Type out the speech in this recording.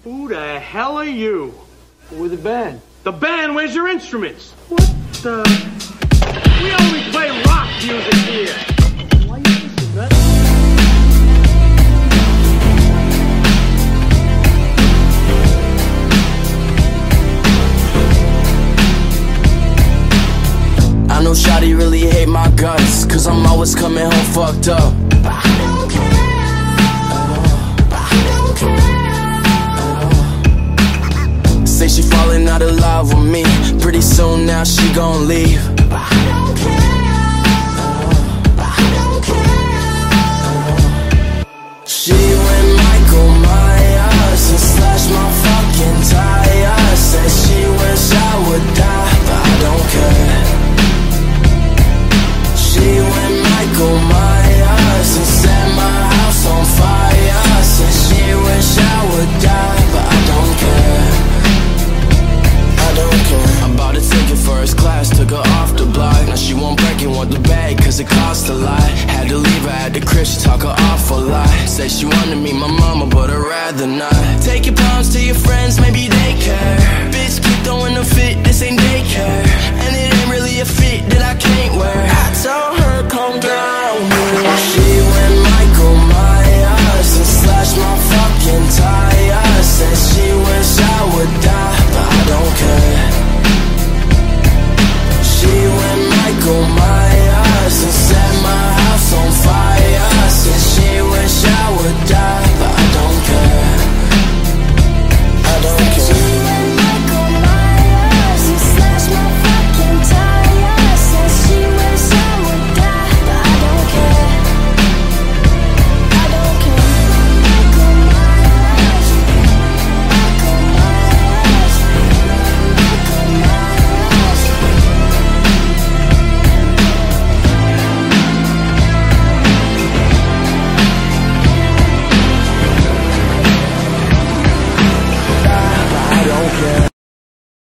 Who the hell are you? We're the band. The band? Where's your instruments? What the? We only play rock music here. Why you listen, man? I know Shawty really hate my guts, cause I'm always coming home fucked up. But I don't care at all. But I don't care at all. Say she falling out of love with me. Pretty soon now she gon' leave. But I don't care at all. But I don't care at all. She went Michael Myers and slashed my fucking tires. Said she wish I would die, but I don't care. She went Michael Myers and set my house on fire. Said she wish I would die, but I don't care. I don't care. I'm about to take it first class, took her off the block. Now she won't break it, want the bag, cause it cost a lot. Had to leave her at the crib, she talk her off a lot. Say she wanted me, my mama, but I'd rather not. Take your problems to your friends, maybe they care. Bitch, keep throwing a fit, this ain't daycare. And it ain't really a fit that I can't wear. I told her, calm down. She went